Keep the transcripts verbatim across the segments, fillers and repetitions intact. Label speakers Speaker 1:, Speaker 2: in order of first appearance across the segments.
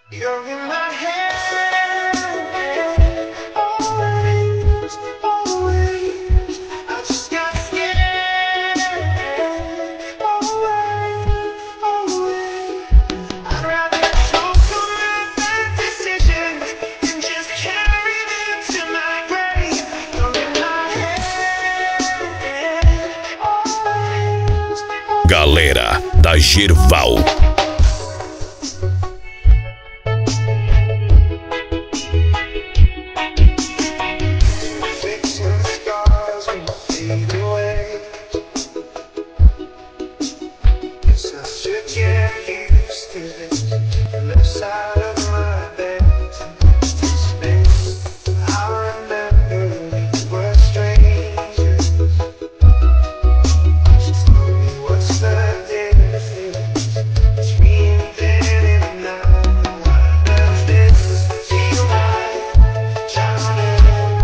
Speaker 1: You're in my head, always, always. I just got scared, always, always. I'd rather choke on my bad decisions than just carry them to my grave. You're in my head, always, always.
Speaker 2: Galera da Gerval.
Speaker 1: Fixing scars when fade away. It's such a get used to this. Left side of my bed, space. I remember we were strangers. Tell me what's the difference between then and now? Why does this feel like drowning?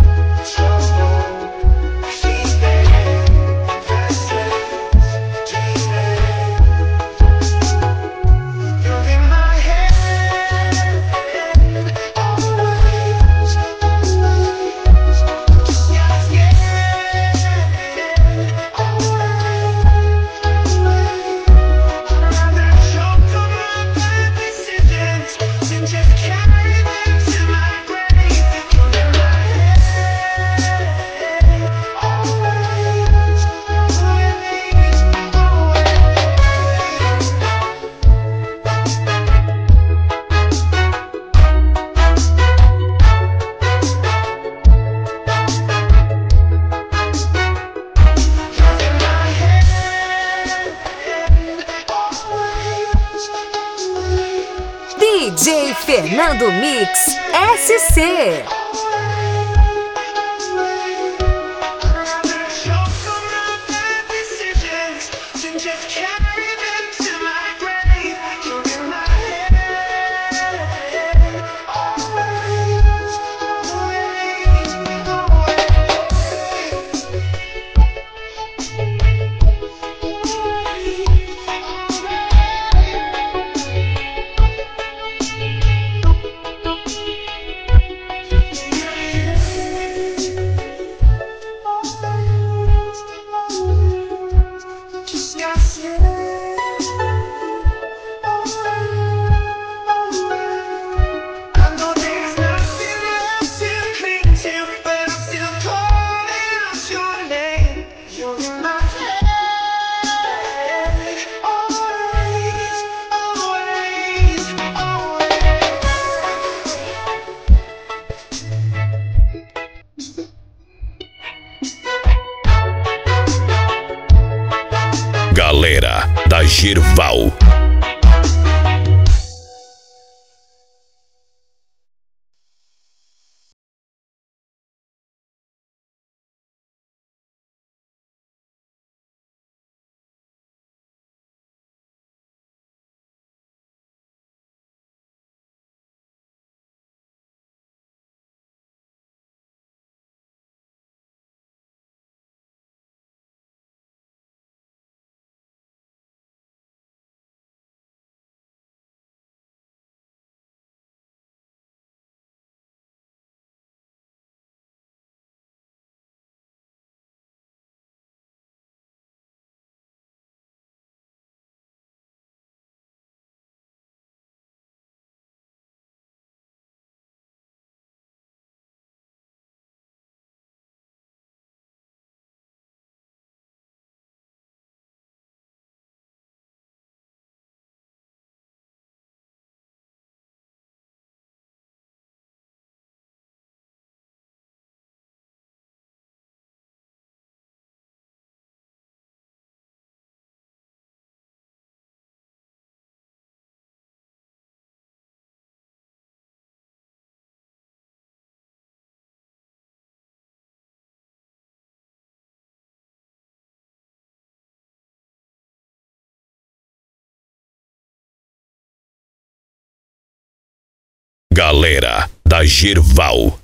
Speaker 1: Just carry them to my grave. You're in my head, always, always, You're in my head, always, always.
Speaker 3: D J Fernando Mix S C.
Speaker 1: Just carry them to my grave. You're in my head, always, always, just got scared. I know there's nothing left to cling to, but I'm still calling out your name. You're in my head, always, always,
Speaker 2: Galera da Gerval. Galera da Gerval.